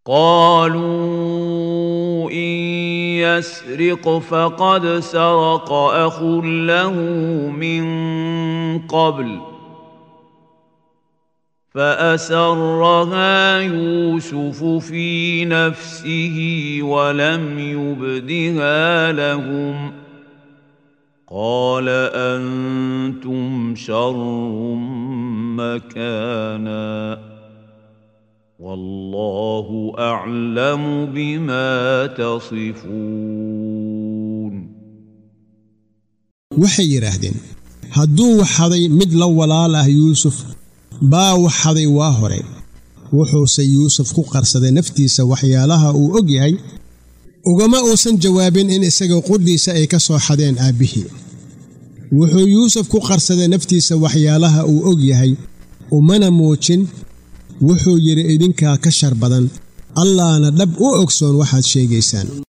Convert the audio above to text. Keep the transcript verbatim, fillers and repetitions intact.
قالوا إن يسرق فقد سرق أخ له من قبل فأسرها يوسف في نفسه ولم يبدها لهم قال أنتم شر مكانا والله أعلم بما تصفون. waxay yiraahdeen hadduu waxaday mid la walaal ah Yuusuf baa waxaday waa hore wuxuuse Yuusuf ku qarsaday naftiisa waxyaalaha uu og yahay ugama uusan jawaabin in isaga quddiisa ay ka soo xadeen aabihii wuxuu Yuusuf ku qarsaday naftiisa waxyaalaha uu og yahay umana muujin wuxuu yiri idinka ka shar badan Allahna dhab u ogsoon waxaad sheegaysaan.